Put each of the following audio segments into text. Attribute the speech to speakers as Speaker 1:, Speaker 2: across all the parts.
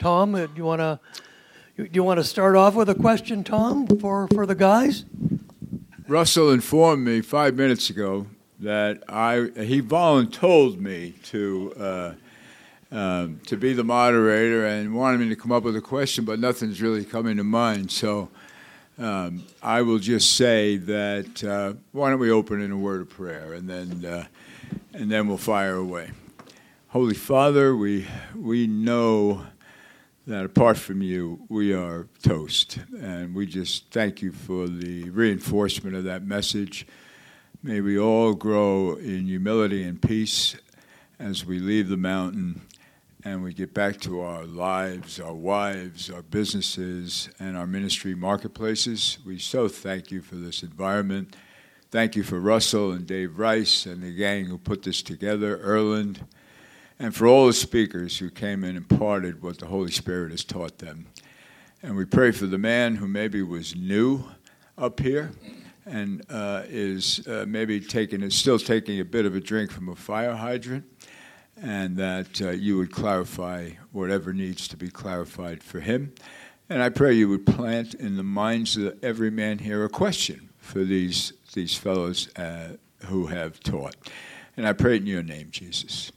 Speaker 1: Tom, do you want to start off with a question, Tom, for the guys?
Speaker 2: Russell informed me 5 minutes ago that he voluntold me to be the moderator and wanted me to come up with a question, but nothing's really coming to mind. So I will just say that why don't we open in a word of prayer, and then we'll fire away. Holy Father, we know that apart from you, we are toast, and we just thank you for the reinforcement of that message. May we all grow in humility and peace as we leave the mountain and we get back to our lives, our wives, our businesses, and our ministry marketplaces. We so thank you for this environment. Thank you for Russell and Dave Rice and the gang who put this together, Erland, and for all the speakers who came in and imparted what the Holy Spirit has taught them. And we pray for the man who maybe was new up here and is still taking a bit of a drink from a fire hydrant, and that you would clarify whatever needs to be clarified for him. And I pray you would plant in the minds of every man here a question for these fellows who have taught. And I pray it in your name, Jesus.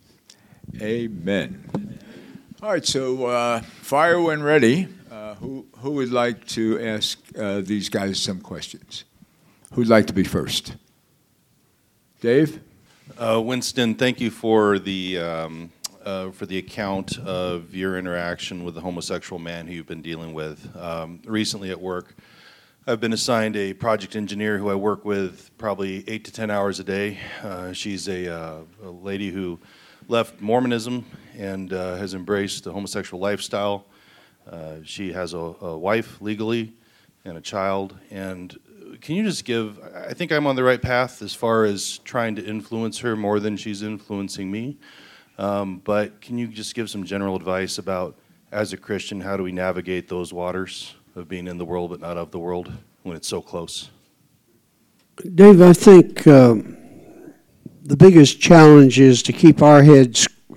Speaker 2: Amen. All right, so fire when ready. Who would like to ask these guys some questions? Who'd like to be first? Dave?
Speaker 3: Winston, thank you for the account of your interaction with the homosexual man who you've been dealing with. Recently at work, I've been assigned a project engineer who I work with probably 8 to 10 hours a day. She's a lady who left Mormonism and has embraced the homosexual lifestyle. She has a wife legally and a child. And can you just give, I think I'm on the right path as far as trying to influence her more than she's influencing me. But can you just give some general advice about, as a Christian, how do we navigate those waters of being in the world but not of the world when it's so close?
Speaker 4: Dave, I think the biggest challenge is to keep our head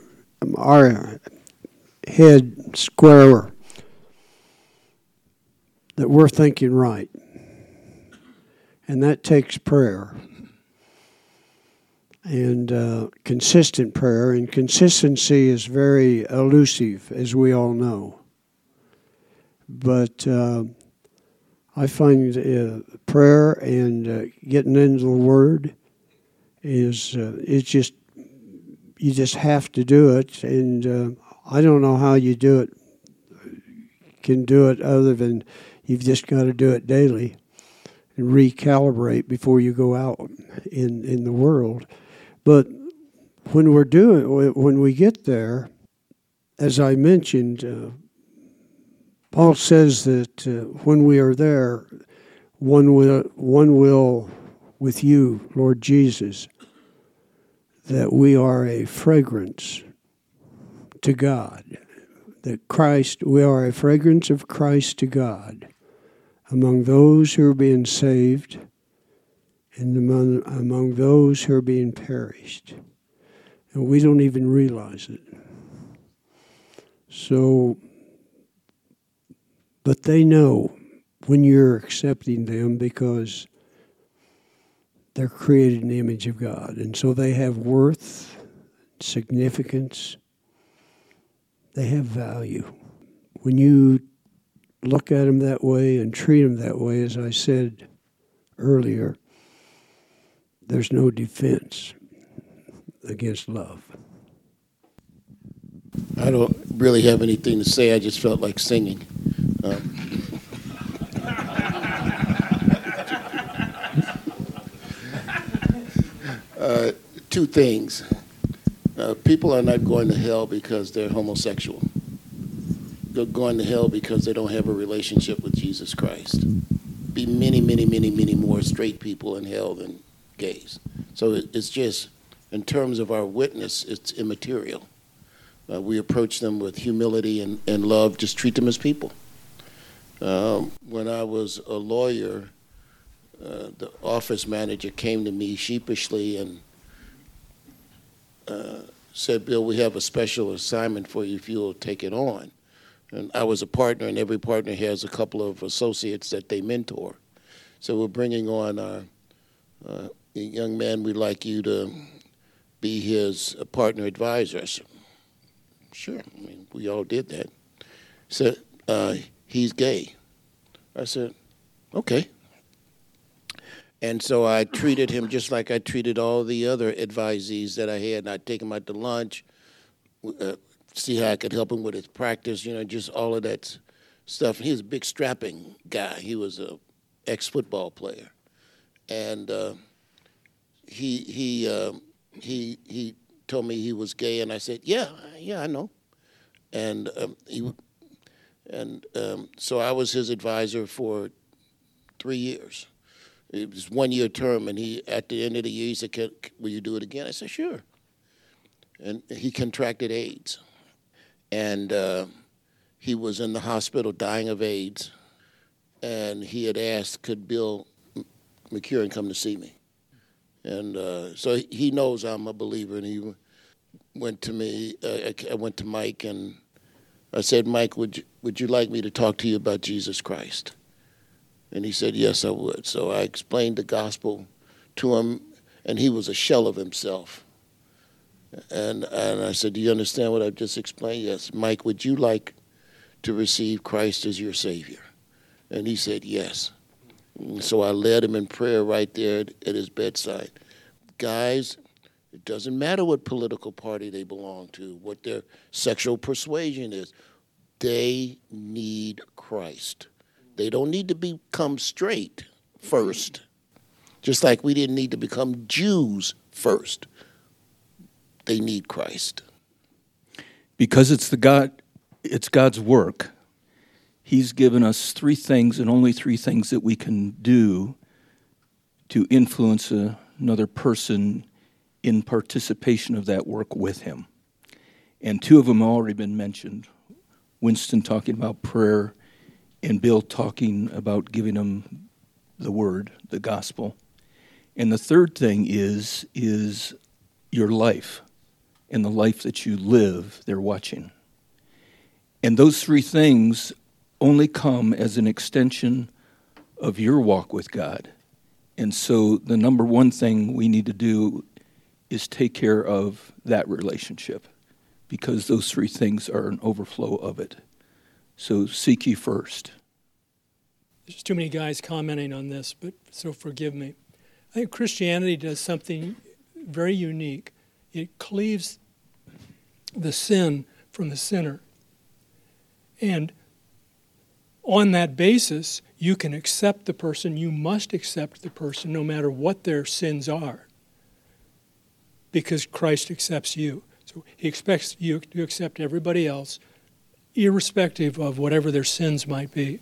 Speaker 4: square, that we're thinking right. And that takes prayer and consistent prayer. And consistency is very elusive, as we all know. But I find prayer and getting into the Word is you just have to do it. And I don't know how you can do it other than you've just got to do it daily and recalibrate before you go out in the world. But when we get there, as I mentioned, Paul says that when we are there, one will with you, Lord Jesus, that we are a fragrance to God. We are a fragrance of Christ to God among those who are being saved and among those who are being perished. And we don't even realize it. So, but they know when you're accepting them because they're created in the image of God. And so they have worth, significance, they have value. When you look at them that way and treat them that way, as I said earlier, there's no defense against love.
Speaker 5: I don't really have anything to say. I just felt like singing. Two things. People are not going to hell because they're homosexual. They're going to hell because they don't have a relationship with Jesus Christ. Be many, many, many, many more straight people in hell than gays. So it's just, in terms of our witness, it's immaterial. We approach them with humility and love, just treat them as people. When I was a lawyer, the office manager came to me sheepishly and said, "Bill, we have a special assignment for you if you'll take it on." And I was a partner, and every partner has a couple of associates that they mentor. So we're bringing on a young man. We'd like you to be his partner advisor. I said, sure. I mean, we all did that. He said, he's gay. I said, okay. And so I treated him just like I treated all the other advisees that I had. And I'd take him out to lunch, see how I could help him with his practice, just all of that stuff. He was a big strapping guy. He was a ex-football player. And he told me he was gay, and I said, yeah, I know. And so I was his advisor for 3 years. It was 1 year term, and at the end of the year, he said, will you do it again? I said, sure. And he contracted AIDS. And he was in the hospital dying of AIDS. And he had asked, could Bill McCurran come to see me? And so he knows I'm a believer, and he went to me. I went to Mike, and I said, Mike, would you like me to talk to you about Jesus Christ? And he said, yes, I would. So I explained the gospel to him, and he was a shell of himself. And I said, do you understand what I've just explained? Yes. Mike, would you like to receive Christ as your Savior? And he said, yes. So I led him in prayer right there at his bedside. Guys, it doesn't matter what political party they belong to, what their sexual persuasion is. They need Christ. They don't need to become straight first, just like we didn't need to become Jews first. They need Christ.
Speaker 6: Because it's God's work. He's given us three things, and only three things that we can do to influence another person in participation of that work with him. And two of them have already been mentioned. Winston talking about prayer, and Bill talking about giving them the word, the gospel. And the third thing is your life, and the life that you live, they're watching. And those three things only come as an extension of your walk with God. And so the number one thing we need to do is take care of that relationship, because those three things are an overflow of it. So seek ye first.
Speaker 7: There's too many guys commenting on this, but so forgive me. I think Christianity does something very unique. It cleaves the sin from the sinner. And on that basis, you can accept the person. You must accept the person no matter what their sins are, because Christ accepts you. So he expects you to accept everybody else, irrespective of whatever their sins might be.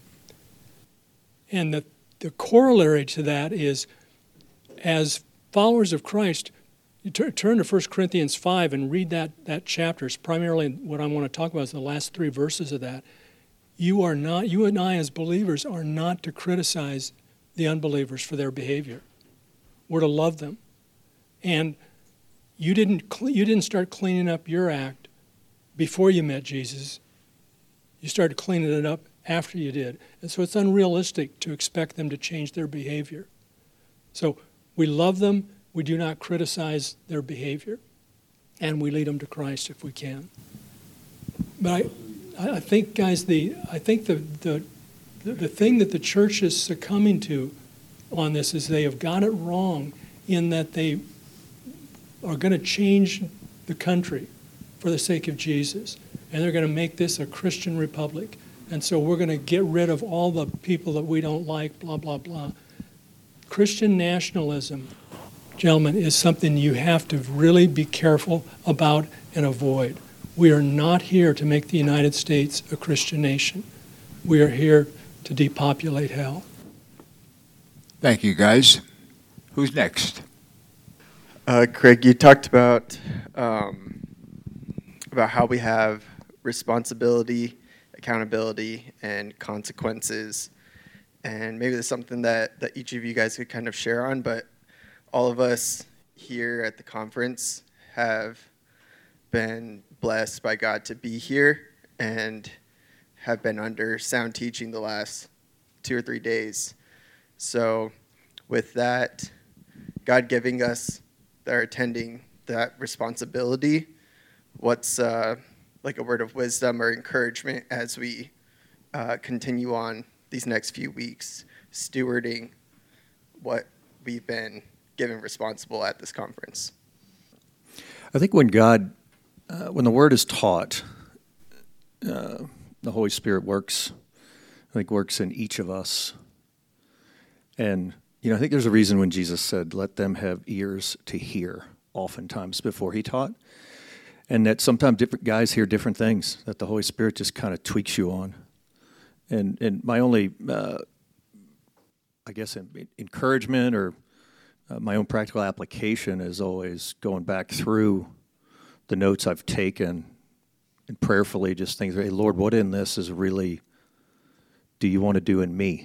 Speaker 7: And the corollary to that is, as followers of Christ, you turn to 1 Corinthians 5 and read that chapter. It's primarily what I want to talk about is the last three verses of that. You and I as believers are not to criticize the unbelievers for their behavior. We're to love them. And you didn't start cleaning up your act before you met Jesus. You started cleaning it up after you did. And so it's unrealistic to expect them to change their behavior. So we love them. We do not criticize their behavior. And we lead them to Christ if we can. But I think, guys, the thing that the church is succumbing to on this is they have got it wrong in that they are going to change the country for the sake of Jesus. And they're going to make this a Christian republic. And so we're going to get rid of all the people that we don't like, blah, blah, blah. Christian nationalism, gentlemen, is something you have to really be careful about and avoid. We are not here to make the United States a Christian nation. We are here to depopulate hell.
Speaker 2: Thank you, guys. Who's next?
Speaker 8: Craig, you talked about how we have responsibility, accountability, and consequences. And maybe there's something that each of you guys could kind of share on, but all of us here at the conference have been blessed by God to be here and have been under sound teaching the last 2 or 3 days. So with that, God giving us that are attending that responsibility, what's like a word of wisdom or encouragement as we continue on these next few weeks, stewarding what we've been given responsible at this conference?
Speaker 6: I think when when the Word is taught, the Holy Spirit works. I think works in each of us. And, I think there's a reason when Jesus said, let them have ears to hear, oftentimes before he taught. And that sometimes different guys hear different things that the Holy Spirit just kind of tweaks you on. And my only, encouragement or my own practical application is always going back through the notes I've taken and prayerfully just think, hey, Lord, what in this is really, do you want to do in me?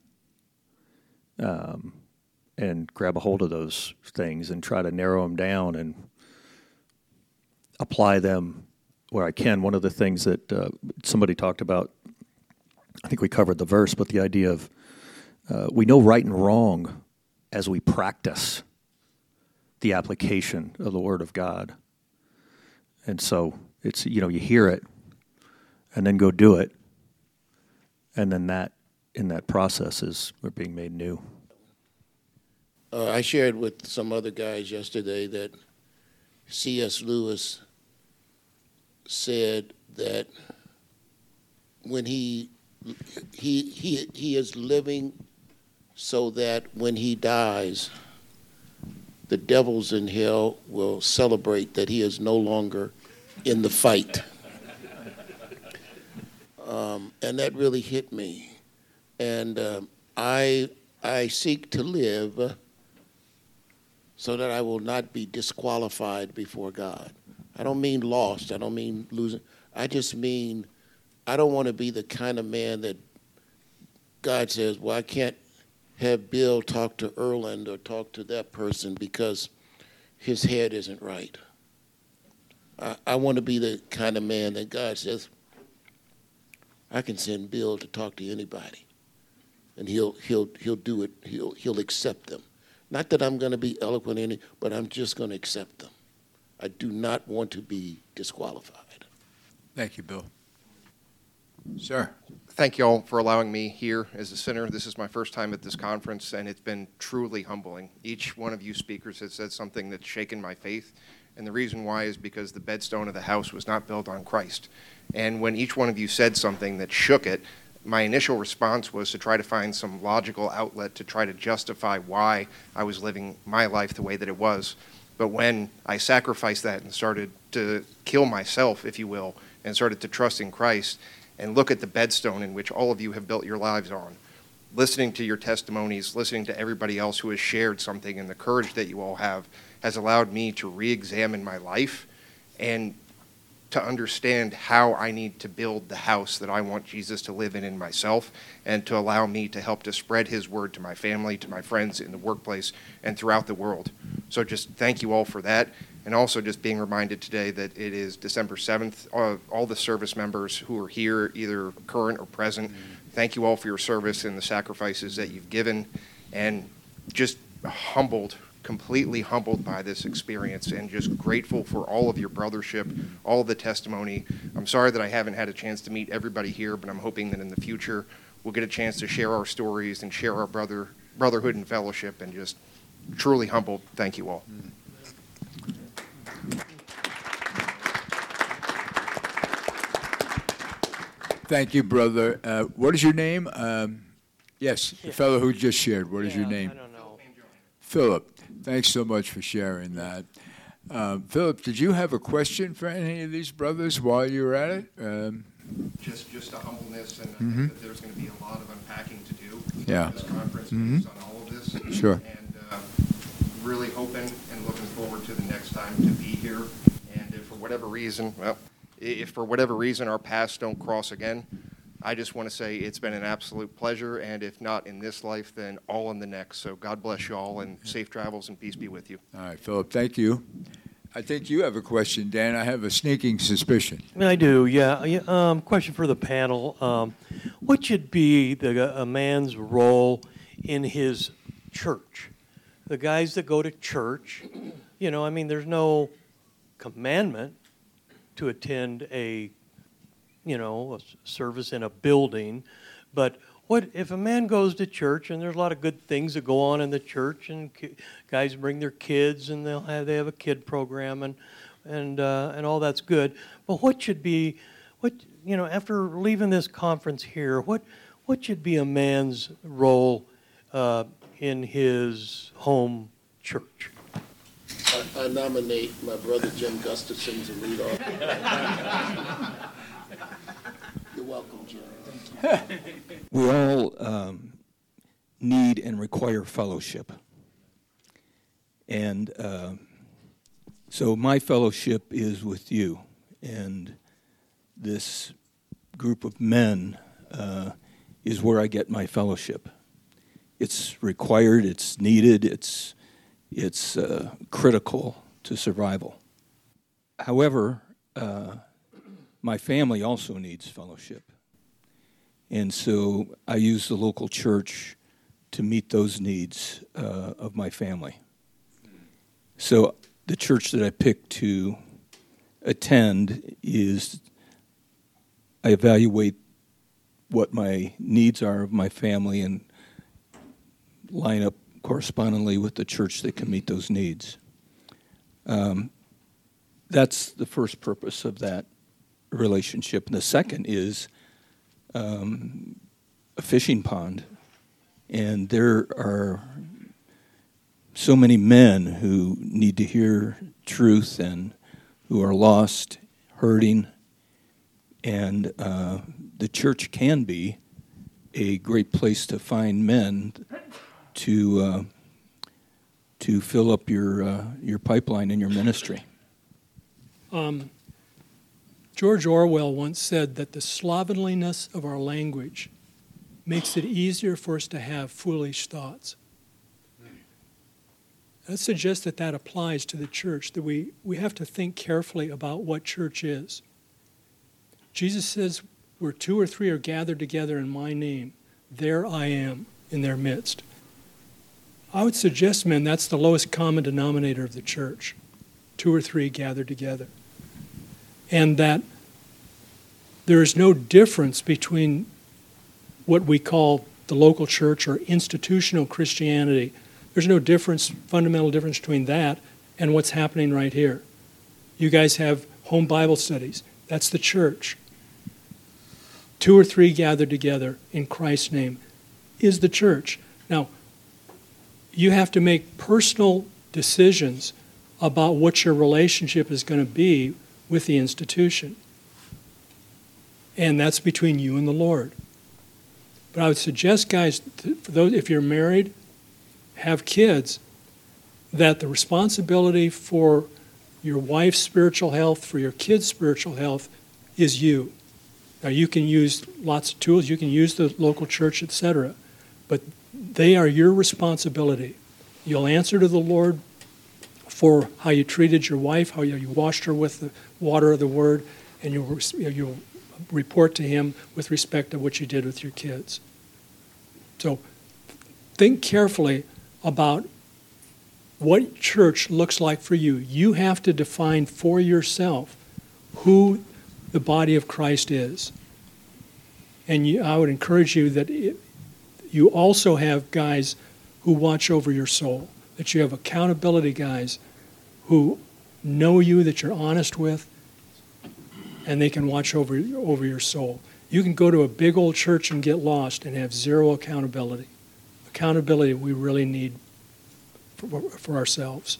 Speaker 6: And grab a hold of those things and try to narrow them down and apply them where I can. One of the things that somebody talked about, I think we covered the verse, but the idea of we know right and wrong as we practice the application of the Word of God. And so it's, you hear it and then go do it. And then that, in that process, we're being made new.
Speaker 5: I shared with some other guys yesterday that C.S. Lewis said that when he is living so that when he dies, the devils in hell will celebrate that he is no longer in the fight. And that really hit me. And I seek to live so that I will not be disqualified before God. I don't mean lost. I don't mean losing. I just mean I don't want to be the kind of man that God says, well, I can't have Bill talk to Erland or talk to that person because his head isn't right. I want to be the kind of man that God says, I can send Bill to talk to anybody, and he'll do it. He'll accept them. Not that I'm going to be eloquent in it, but I'm just going to accept them. I do not want to be disqualified.
Speaker 2: Thank you, Bill. Sir.
Speaker 9: Thank you all for allowing me here as a sinner. This is my first time at this conference, and it's been truly humbling. Each one of you speakers has said something that's shaken my faith, and the reason why is because the bedstone of the house was not built on Christ. And when each one of you said something that shook it, my initial response was to try to find some logical outlet to try to justify why I was living my life the way that it was. But when I sacrificed that and started to kill myself, if you will, and started to trust in Christ and look at the bedstone in which all of you have built your lives on, listening to your testimonies, listening to everybody else who has shared something, and the courage that you all have has allowed me to re-examine my life and to understand how I need to build the house that I want Jesus to live in myself, and to allow me to help to spread his word to my family, to my friends in the workplace, and throughout the world. So just thank you all for that. And also just being reminded today that it is December 7th. All the service members who are here, either current or present, thank you all for your service and the sacrifices that you've given, and just completely humbled by this experience, and just grateful for all of your brothership, all of the testimony. I'm sorry that I haven't had a chance to meet everybody here, but I'm hoping that in the future we'll get a chance to share our stories and share our brotherhood and fellowship, and just truly humbled. Thank you all.
Speaker 2: Thank you, brother. What is your name? Yes, the fellow who just shared. What is your name?
Speaker 10: I don't know.
Speaker 2: Philip. Thanks so much for sharing that. Philip, did you have a question for any of these brothers while you were at it?
Speaker 9: Just a humbleness, and I think that there's going to be a lot of unpacking to do.
Speaker 2: Yeah.
Speaker 9: This conference based on all of this.
Speaker 2: Sure.
Speaker 9: And really hoping and looking forward to the next time to be here. And if for whatever reason, our paths don't cross again, I just want to say it's been an absolute pleasure, and if not in this life, then all in the next. So God bless you all, and safe travels, and peace be with you.
Speaker 2: All right, Philip, thank you. I think you have a question, Dan. I have a sneaking suspicion.
Speaker 1: I do, yeah. Question for the panel. What should be a man's role in his church? The guys that go to church, there's no commandment to attend a service in a building, but what if a man goes to church and there's a lot of good things that go on in the church, and guys bring their kids and they have a kid program and all that's good, but after leaving this conference here, what should be a man's role in his home church?
Speaker 5: I nominate my brother Jim Gustafson to lead off. You're welcome, Jim.
Speaker 6: We all need and require fellowship. And so my fellowship is with you. And this group of men is where I get my fellowship. It's required, it's needed, it's critical to survival. However, my family also needs fellowship. And so I use the local church to meet those needs of my family. So the church that I pick to attend I evaluate what my needs are of my family and line up correspondingly with the church that can meet those needs. That's the first purpose of that relationship. And the second is a fishing pond. And there are so many men who need to hear truth and who are lost, hurting. And the church can be a great place to find men to fill up your pipeline in your ministry.
Speaker 7: George Orwell once said that the slovenliness of our language makes it easier for us to have foolish thoughts. That suggests that applies to the church, that we have to think carefully about what church is. Jesus says, where 2 or 3 are gathered together in my name, there I am in their midst. I would suggest, men, that's the lowest common denominator of the church. 2 or 3 gathered together. And that there is no difference between what we call the local church or institutional Christianity. There's no fundamental difference between that and what's happening right here. You guys have home Bible studies. That's the church. 2 or 3 gathered together in Christ's name is the church. Now, you have to make personal decisions about what your relationship is going to be with the institution. And that's between you and the Lord. But I would suggest, guys, for those, if you're married, have kids, that the responsibility for your wife's spiritual health, for your kids' spiritual health, is you. Now, you can use lots of tools. You can use the local church, etc. But they are your responsibility. You'll answer to the Lord for how you treated your wife, how you washed her with the water of the Word, and you'll report to Him with respect to what you did with your kids. So think carefully about what church looks like for you. You have to define for yourself who the body of Christ is. And I would encourage you that you also have guys who watch over your soul, that you have accountability guys who know you, that you're honest with, and they can watch over your soul. You can go to a big old church and get lost and have zero accountability. Accountability we really need for ourselves.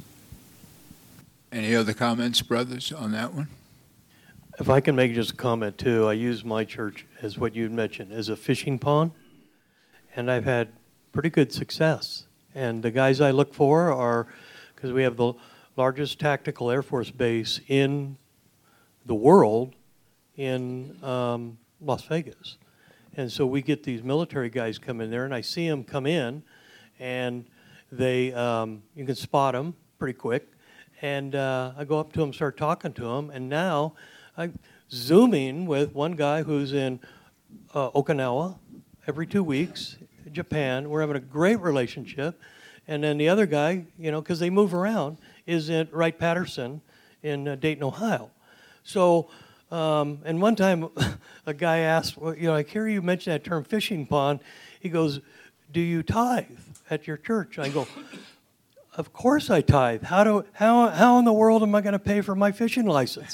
Speaker 2: Any other comments, brothers, on that one?
Speaker 1: If I can make just a comment too, I use my church as what you mentioned, as a fishing pond, and I've had pretty good success. And the guys I look for are, because we have the largest tactical Air Force base in the world in Las Vegas. And so we get these military guys come in there, and I see them come in, and they you can spot them pretty quick, And I go up to him, start talking to him, and now I'm Zooming with one guy who's in Okinawa every 2 weeks, Japan. We're having a great relationship. And then the other guy, because they move around, is in Wright-Patterson in Dayton, Ohio. So, and one time a guy asked, well, I hear you mention that term fishing pond. He goes, do you tithe at your church? I go, of course I tithe. How in the world am I going to pay for my fishing license?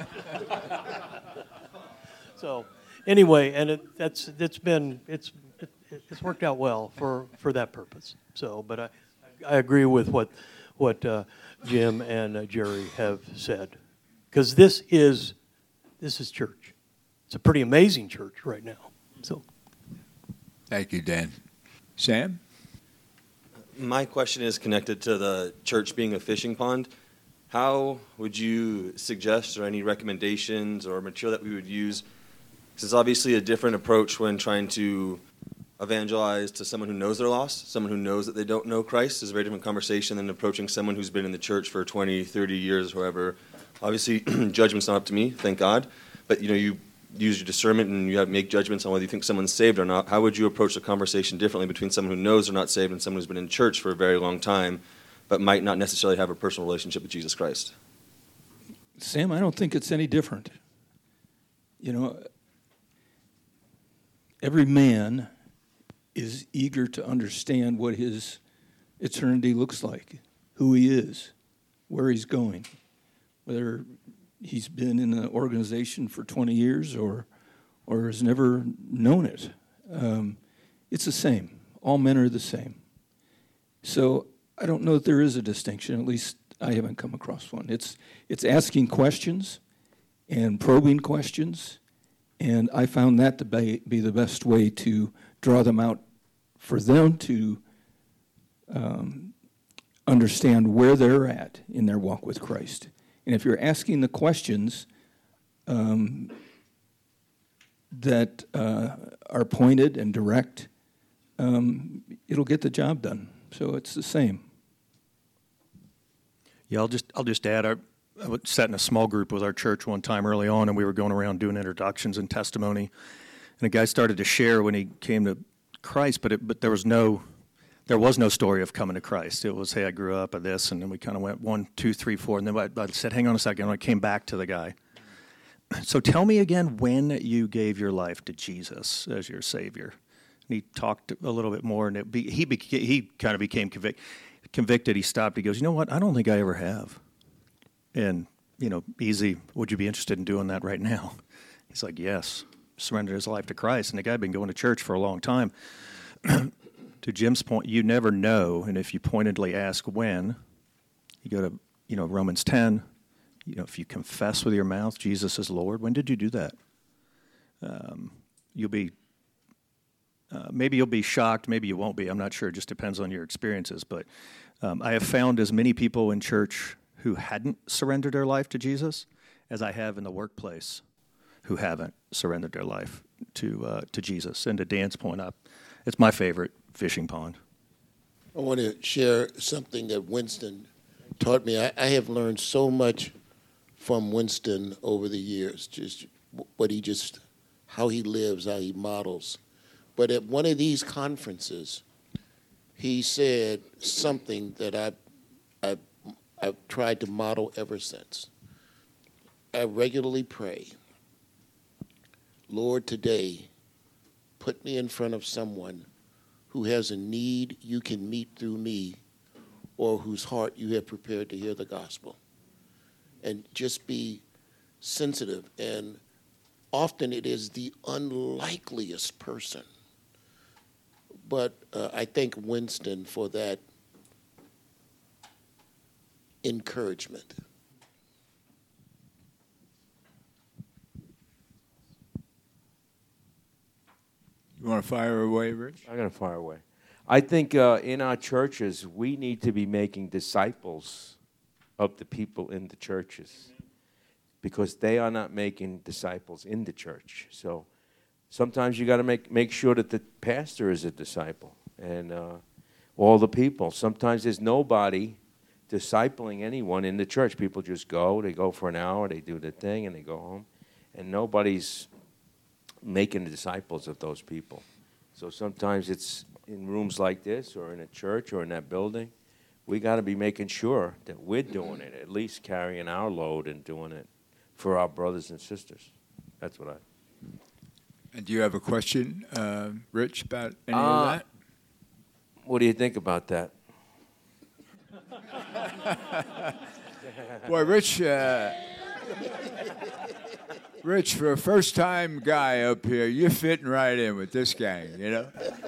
Speaker 1: So, anyway, and it's worked out well for that purpose. So, but I agree with what Jim and Jerry have said, because this is church. It's a pretty amazing church right now. So,
Speaker 2: Thank you, Dan. Sam?
Speaker 10: My question is connected to the church being a fishing pond. How would you suggest, or any recommendations or material that we would use? Because it's obviously a different approach when trying to evangelize to someone who knows they're lost, someone who knows that they don't know Christ is a very different conversation than approaching someone who's been in the church for 20, 30 years, however. Obviously, judgment's not up to me, thank God, but you use your discernment and you make judgments on whether you think someone's saved or not. How would you approach the conversation differently between someone who knows they're not saved and someone who's been in church for a very long time, but might not necessarily have a personal relationship with Jesus Christ?
Speaker 6: Sam, I don't think it's any different. Every man is eager to understand what his eternity looks like, who he is, where he's going, whether he's been in an organization for 20 years or has never known it. It's the same. All men are the same. So I don't know that there is a distinction. At least I haven't come across one. It's asking questions and probing questions, and I found that to be the best way to draw them out for them to understand where they're at in their walk with Christ. And if you're asking the questions that are pointed and direct, it'll get the job done. So it's the same.
Speaker 11: Yeah, I'll just add. I sat in a small group with our church one time early on, and we were going around doing introductions and testimony. And a guy started to share when he came to Christ, but there was no story of coming to Christ. It was, hey, I grew up at this, and then we kind of went 1, 2, 3, 4, and then I said, hang on a second, and I came back to the guy. So tell me again when you gave your life to Jesus as your Savior. And he talked a little bit more, and he kind of became convicted. He stopped. He goes, you know what? I don't think I ever have. And, easy, would you be interested in doing that right now? He's like, yes. Surrendered his life to Christ. And the guy had been going to church for a long time. To Jim's point, you never know. And if you pointedly ask when, you go to, Romans 10, if you confess with your mouth Jesus is Lord, when did you do that? Maybe you'll be shocked, maybe you won't be. I'm not sure. It just depends on your experiences. But I have found as many people in church who hadn't surrendered their life to Jesus as I have in the workplace who haven't surrendered their life to Jesus. And to Dan's point, it's my favorite fishing pond.
Speaker 5: I want to share something that Winston taught me. I have learned so much from Winston over the years, just how he lives, how he models. But at one of these conferences, he said something that I've tried to model ever since. I regularly pray, Lord, today, put me in front of someone who has a need you can meet through me, or whose heart you have prepared to hear the gospel. And just be sensitive. And often it is the unlikeliest person. But I thank Winston for that encouragement.
Speaker 2: You want to fire away, Rich?
Speaker 12: I'm going to fire away. I think in our churches, we need to be making disciples of the people in the churches, because they are not making disciples in the church. So sometimes you got to make sure that the pastor is a disciple, and all the people. Sometimes there's nobody discipling anyone in the church. People just they go for an hour, they do the thing, and they go home. And nobody's making disciples of those people. So sometimes it's in rooms like this or in a church or in that building. We got to be making sure that we're doing it, at least carrying our load and doing it for our brothers and sisters. That's what I...
Speaker 2: And do you have a question, Rich, about any of that?
Speaker 12: What do you think about that?
Speaker 2: Boy, Rich, for a first-time guy up here, you're fitting right in with this gang, you know?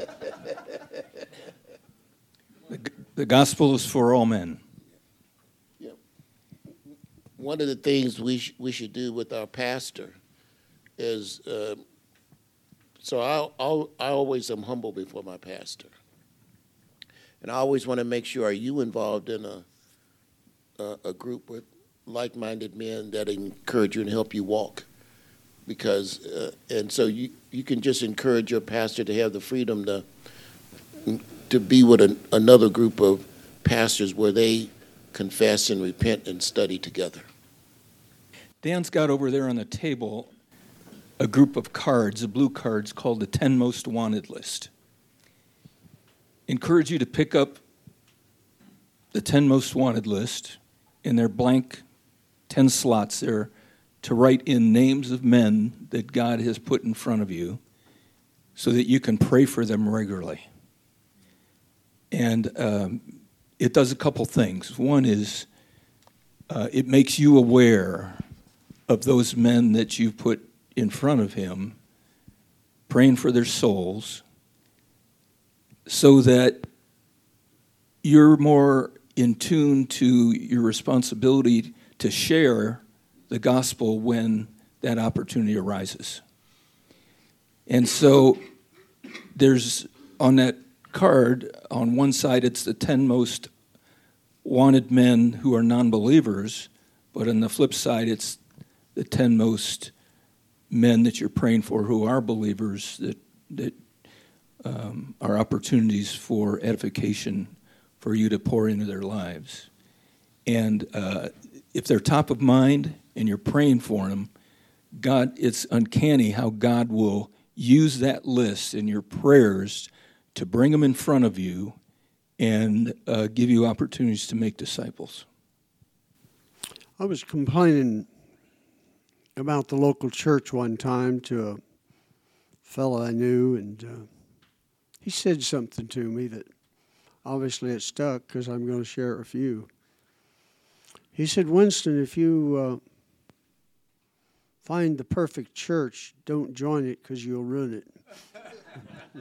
Speaker 6: The gospel is for all men.
Speaker 5: Yeah. One of the things we should do with our pastor is, so I always am humble before my pastor. And I always want to make sure, are you involved in a group with like-minded men that encourage you and help you walk? Because, and so you can just encourage your pastor to have the freedom to be with another group of pastors where they confess and repent and study together.
Speaker 6: Dan's got over there on the table a group of cards, the blue cards, called the 10 Most Wanted list. Encourage you to pick up the 10 Most Wanted list, and they're blank 10 slots there to write in names of men that God has put in front of you so that you can pray for them regularly. And it does a couple things. One is it makes you aware of those men that you've put in front of him, praying for their souls, so that you're more in tune to your responsibility to share the gospel when that opportunity arises. And so there's, on that card, on one side it's the 10 most wanted men who are non-believers, but on the flip side it's the 10 most men that you're praying for who are believers, that are opportunities for edification for you to pour into their lives. And if they're top of mind and you're praying for them, God, it's uncanny how God will use that list in your prayers to bring them in front of you and give you opportunities to make disciples.
Speaker 4: I was complaining about the local church one time to a fellow I knew, and he said something to me that obviously it stuck because I'm going to share it with you. He said, Winston, if you find the perfect church, don't join it because you'll ruin it.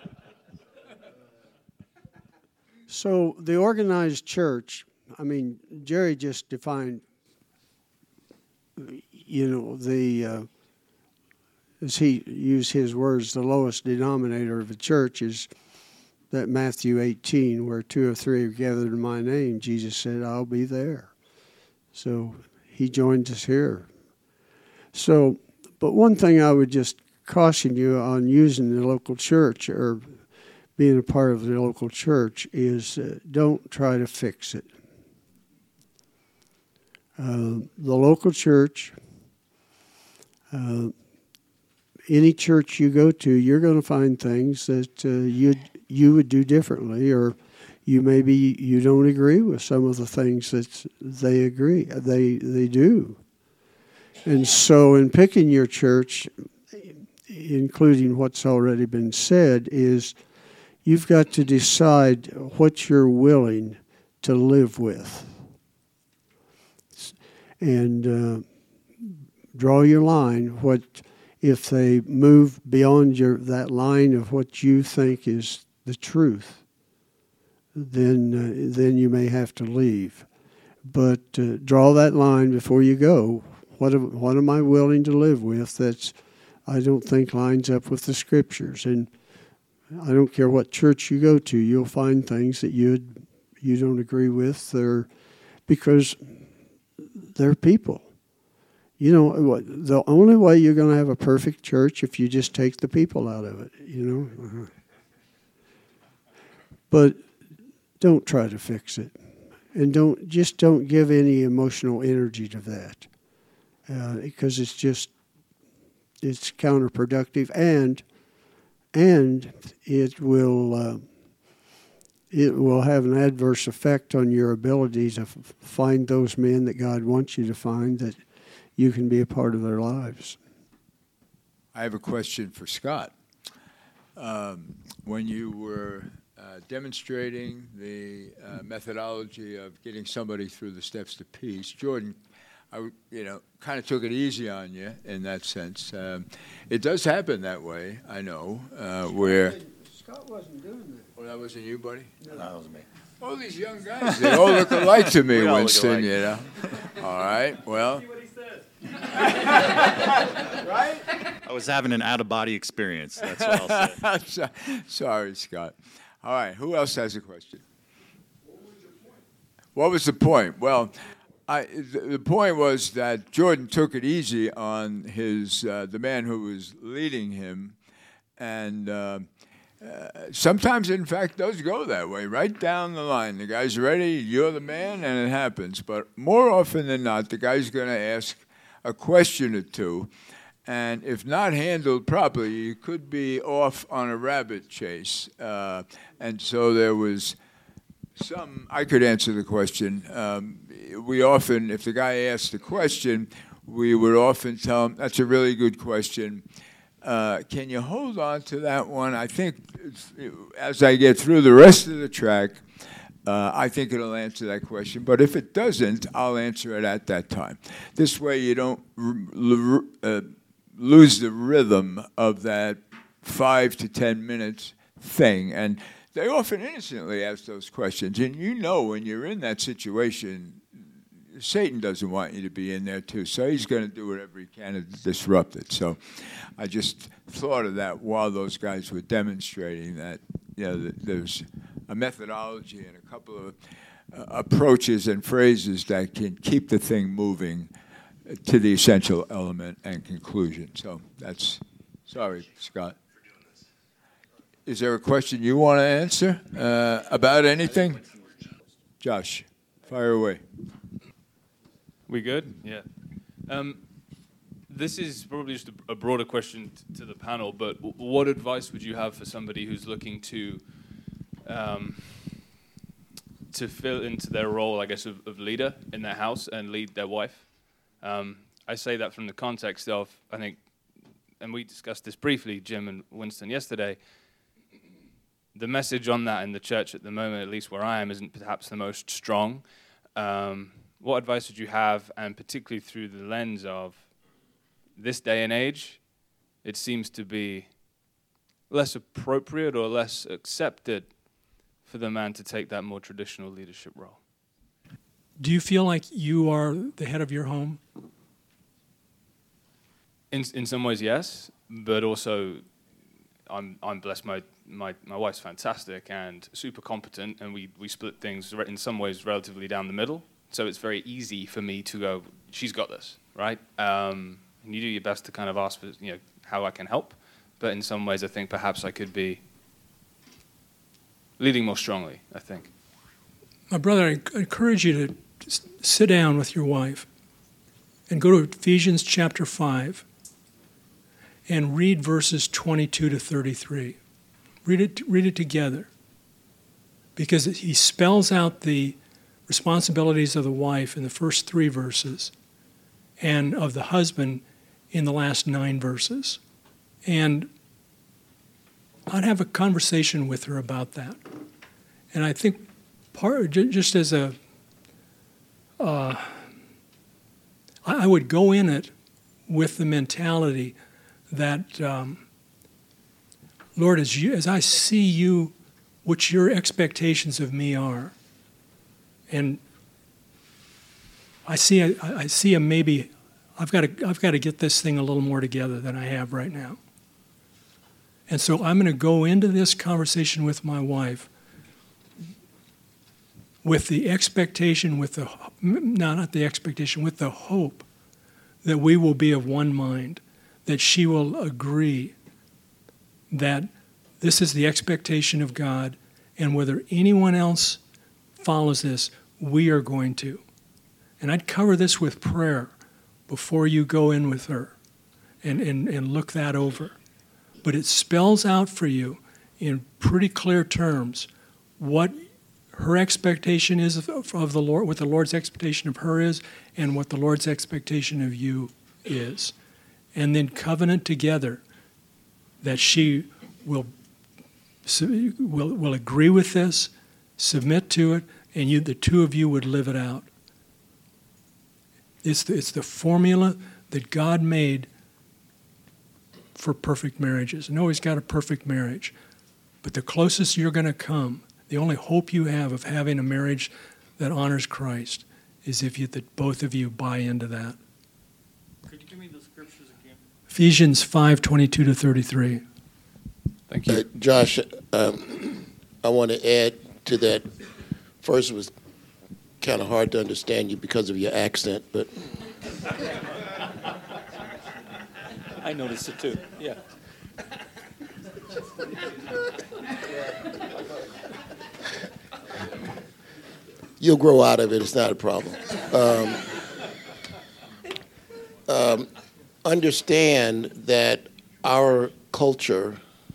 Speaker 4: So the organized church, I mean, Jerry just defined, as he used his words, the lowest denominator of a church is that Matthew 18, where 2 or 3 are gathered in my name. Jesus said, I'll be there. So he joined us here. So, but one thing I would just caution you on using the local church or being a part of the local church is don't try to fix it. The local church, any church you go to, you're going to find things that you would do differently, or maybe you don't agree with some of the things that they do. And so in picking your church, including what's already been said, is you've got to decide what you're willing to live with. And draw your line. What if they move beyond that line of what you think is the truth? Then you may have to leave. But draw that line before you go. What am I willing to live with that I don't think lines up with the Scriptures? And I don't care what church you go to, you'll find things that you don't agree with, because they're people. You know, the only way you're going to have a perfect church if you just take the people out of it, you know. But don't try to fix it. and don't give any emotional energy to that, because it's counterproductive, and it will have an adverse effect on your ability to find those men that God wants you to find, that you can be a part of their lives.
Speaker 2: I have a question for Scott. When you were demonstrating the methodology of getting somebody through the steps to peace, Jordan, kind of took it easy on you in that sense. It does happen that way, I know, where...
Speaker 4: Scott wasn't doing that.
Speaker 2: Oh, that wasn't you, buddy?
Speaker 3: No, that was me.
Speaker 2: Oh, these young guys, they all look alike to me,
Speaker 3: We all look
Speaker 2: Winston,
Speaker 3: alike.
Speaker 2: you know. All right, well...
Speaker 13: Right? I was having an out-of-body experience. That's what I'll say.
Speaker 2: Sorry, Scott. All right, who else has a question? What was the point? Well, the point was that Jordan took it easy on his the man who was leading him, and sometimes, in fact, does go that way, right down the line. The guy's ready, you're the man, and it happens. But more often than not, the guy's going to ask a question or two, and if not handled properly, you could be off on a rabbit chase. And so there was I could answer the question. We often, if the guy asked a question, we would often tell him, that's a really good question. Can you hold on to that one? I think as I get through the rest of the track, I think it'll answer that question. But if it doesn't, I'll answer it at that time. This way you don't lose the rhythm of that 5 to 10 minutes thing. And they often innocently ask those questions. And you know when you're in that situation, Satan doesn't want you to be in there too. So he's going to do whatever he can to disrupt it. So I just thought of that while those guys were demonstrating that, there's a methodology and a couple of approaches and phrases that can keep the thing moving to the essential element and conclusion. So sorry, Scott. Is there a question you want to answer about anything? Josh, fire away.
Speaker 14: We good? Yeah. This is probably just a broader question to the panel, but what advice would you have for somebody who's looking to fill into their role, I guess, of leader in their house and lead their wife? I say that from the context of, I think, and we discussed this briefly, Jim and Winston, yesterday, the message on that in the church at the moment, at least where I am, isn't perhaps the most strong. What advice would you have, and particularly through the lens of this day and age, it seems to be less appropriate or less accepted for the man to take that more traditional leadership role?
Speaker 7: Do you feel like you are the head of your home?
Speaker 14: In some ways, yes, but also I'm blessed. My wife's fantastic and super competent, and we split things in some ways relatively down the middle. So it's very easy for me to go, she's got this, right? And you do your best to kind of ask for, how I can help. But in some ways, I think perhaps I could be leading more strongly, I think.
Speaker 7: My brother, I encourage you to sit down with your wife and go to Ephesians chapter 5 and read verses 22 to 33. Read it together, because he spells out the responsibilities of the wife in the first 3 verses and of the husband in the last 9 verses. And I'd have a conversation with her about that. And I think just as I would go in it with the mentality that, Lord, as I see you, what your expectations of me are, and I see a maybe I've got to get this thing a little more together than I have right now. And so I'm going to go into this conversation with my wife with the expectation, with the hope that we will be of one mind, that she will agree that this is the expectation of God, and whether anyone else follows this, we are going to. And I'd cover this with prayer before you go in with her and look that over. But it spells out for you in pretty clear terms what her expectation is of the Lord, what the Lord's expectation of her is, and what the Lord's expectation of you is. And then covenant together that she will agree with this, submit to it, and the two of you would live it out. It's the formula that God made for perfect marriages. Nobody's got a perfect marriage, but the closest you're going to come, the only hope you have of having a marriage that honors Christ, is if both of you buy into that.
Speaker 11: Could you give me the scriptures again?
Speaker 7: Ephesians 5:22-33.
Speaker 14: Thank you.
Speaker 5: Josh, I want to add to that. First, it was kind of hard to understand you because of your accent, but
Speaker 11: I noticed it too. Yeah.
Speaker 5: you'll grow out of it. It's not a problem. Understand that our culture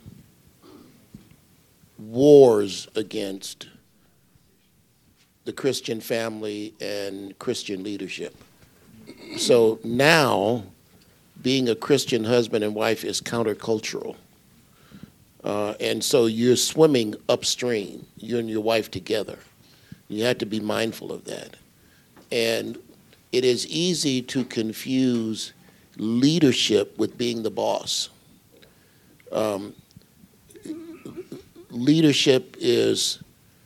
Speaker 5: wars against the Christian family and Christian leadership. So now, being a Christian husband and wife is countercultural. And so you're swimming upstream, you and your wife together. You have to be mindful of that. And it is easy to confuse leadership with being the boss. Leadership is,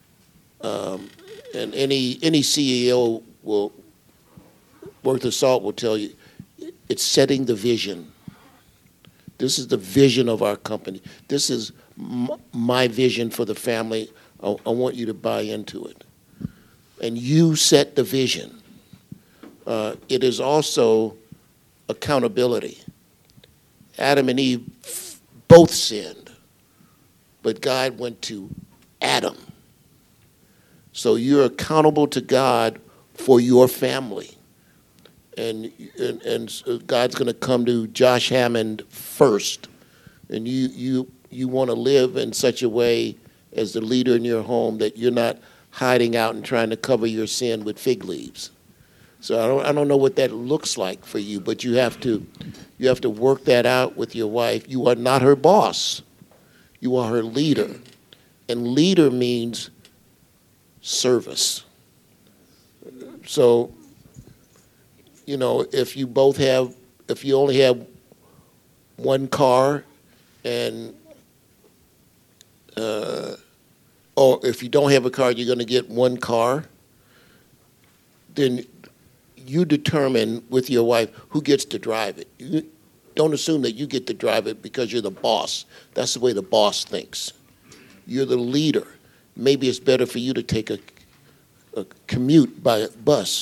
Speaker 5: and any CEO worth of salt will tell you, it's setting the vision. This is the vision of our company. This is my vision for the family. I want you to buy into it. And you set the vision. It is also accountability. Adam and Eve both sinned, but God went to Adam. So you're accountable to God for your family. And God's going to come to Josh Hammond first. And you want to live in such a way as the leader in your home that you're not hiding out and trying to cover your sin with fig leaves. So I don't know what that looks like for you, but you have to work that out with your wife. You are not her boss. You are her leader. And leader means service. So, if you only have one car and or if you don't have a car, you're going to get one car, then you determine with your wife who gets to drive it. You don't assume that you get to drive it because you're the boss. That's the way the boss thinks. You're the leader. Maybe it's better for you to take a commute by bus,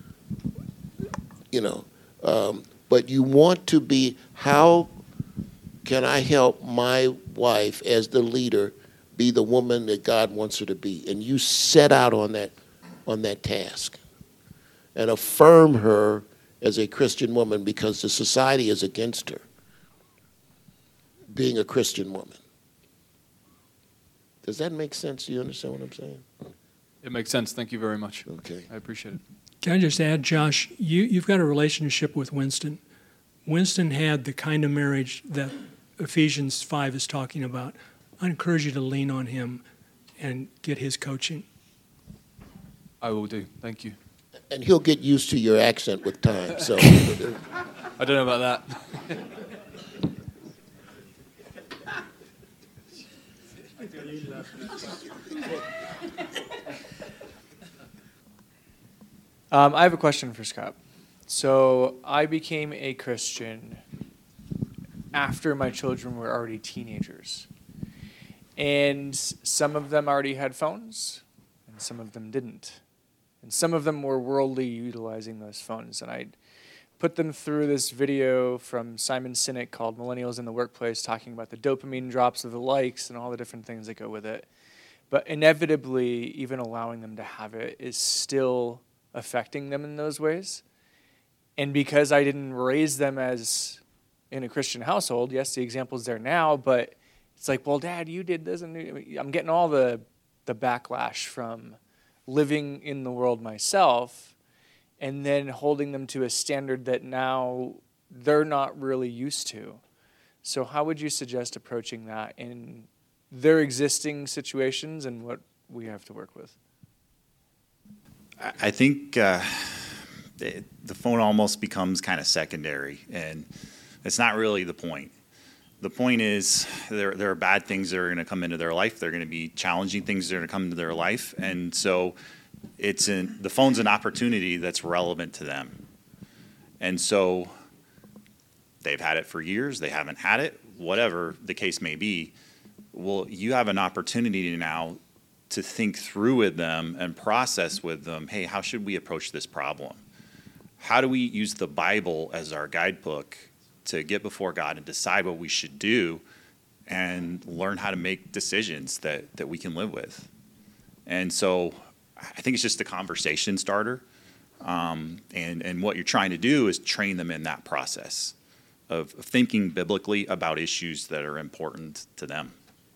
Speaker 5: but you want to be, how can I help my wife as the leader be the woman that God wants her to be? And you set out on that task and affirm her as a Christian woman, because the society is against her being a Christian woman. Does that make sense? Do you understand what I'm saying?
Speaker 14: It makes sense. Thank you very much.
Speaker 5: Okay.
Speaker 14: I appreciate it.
Speaker 7: Can I just add, Josh, you've got a relationship with Winston. Winston had the kind of marriage that Ephesians 5 is talking about. I encourage you to lean on him and get his coaching.
Speaker 14: I will do. Thank you.
Speaker 5: And he'll get used to your accent with time. So
Speaker 14: I don't know about that.
Speaker 15: I have a question for Scott. So I became a Christian after my children were already teenagers. And some of them already had phones, and some of them didn't. And some of them were worldly utilizing those phones. And I put them through this video from Simon Sinek called Millennials in the Workplace, talking about the dopamine drops of the likes and all the different things that go with it. But inevitably, even allowing them to have it is still affecting them in those ways. And because I didn't raise them as in a Christian household, yes, the example's there now, but it's like, well, Dad, you did this, and I'm getting all the backlash from living in the world myself, and then holding them to a standard that now they're not really used to. So how would you suggest approaching that in their existing situations and what we have to work with?
Speaker 13: I think the phone almost becomes kind of secondary, and it's not really the point. The point is there are bad things that are going to come into their life. There are going to be challenging things that are going to come into their life, and so the phone's an opportunity that's relevant to them. And so they've had it for years, they haven't had it, whatever the case may be. Well, you have an opportunity now to think through with them and process with them, hey, how should we approach this problem? How do we use the Bible as our guidebook to get before God and decide what we should do and learn how to make decisions that we can live with? And so I think it's just a conversation starter. And what you're trying to do is train them in that process of thinking biblically about issues that are important to them.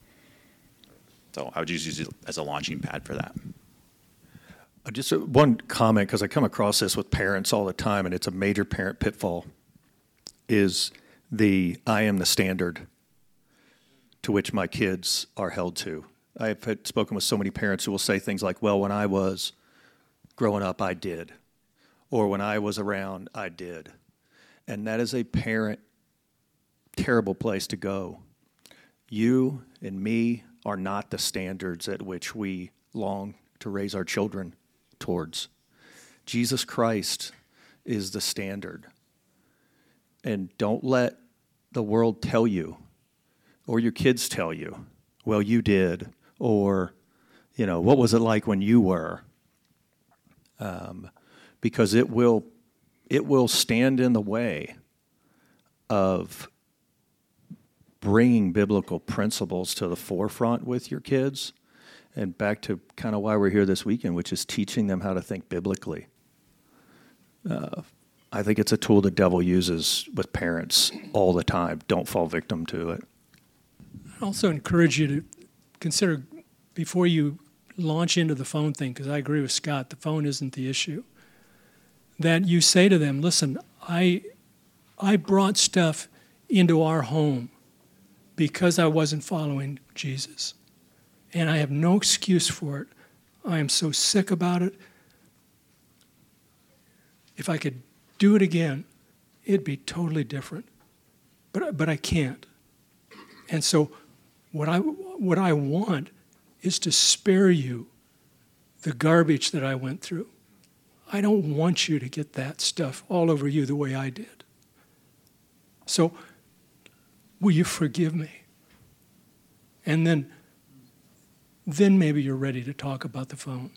Speaker 13: So I would just use it as a launching pad for that.
Speaker 11: Just one comment, because I come across this with parents all the time, and it's a major parent pitfall, is the I am the standard to which my kids are held to. I have spoken with so many parents who will say things like, well, when I was growing up, I did. Or when I was around, I did. And that is a parent terrible place to go. You and me are not the standards at which we long to raise our children towards. Jesus Christ is the standard. And don't let the world tell you, or your kids tell you, well, you did, or, what was it like when you were? Because it will stand in the way of bringing biblical principles to the forefront with your kids, and back to kind of why we're here this weekend, which is teaching them how to think biblically. I think it's a tool the devil uses with parents all the time. Don't fall victim to it.
Speaker 7: I also encourage you to consider, before you launch into the phone thing, because I agree with Scott, the phone isn't the issue, that you say to them, listen, I brought stuff into our home because I wasn't following Jesus. And I have no excuse for it. I am so sick about it. If I could do it again, it'd be totally different. But I can't. And so what I want is to spare you the garbage that I went through. I don't want you to get that stuff all over you the way I did. So will you forgive me? And then maybe you're ready to talk about the phone.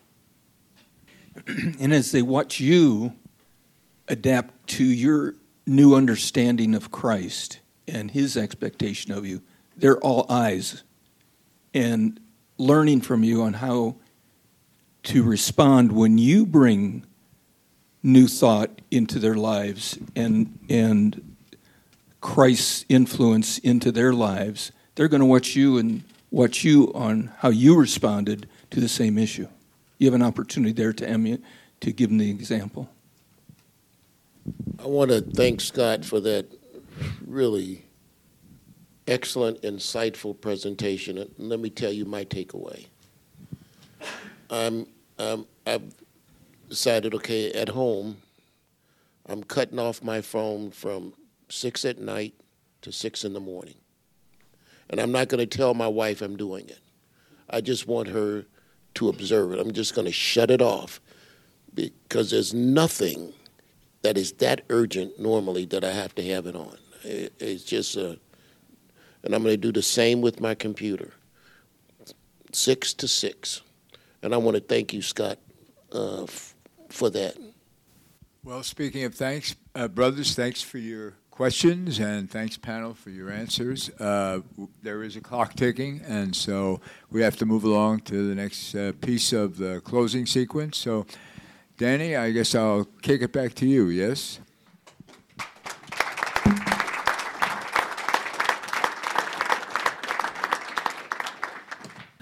Speaker 6: And as they watch you adapt to your new understanding of Christ and his expectation of you, they're all eyes and learning from you on how to respond when you bring new thought into their lives and Christ's influence into their lives. They're going to watch you on how you responded to the same issue. You have an opportunity there to give them the example.
Speaker 5: I want to thank Scott for that really excellent, insightful presentation. And let me tell you my takeaway. I've decided, okay, at home, I'm cutting off my phone from 6 at night to 6 in the morning. And I'm not going to tell my wife I'm doing it. I just want her to observe it. I'm just going to shut it off because there's nothing that is that urgent normally that I have to have it on. It's just and I'm going to do the same with my computer, 6 to 6. And I want to thank you, Scott, for that.
Speaker 2: Well, speaking of thanks, brothers, thanks for your questions. questions, and thanks, panel, for your answers. There is a clock ticking, and so we have to move along to the next piece of the closing sequence. So, Danny, I guess I'll kick it back to you, yes?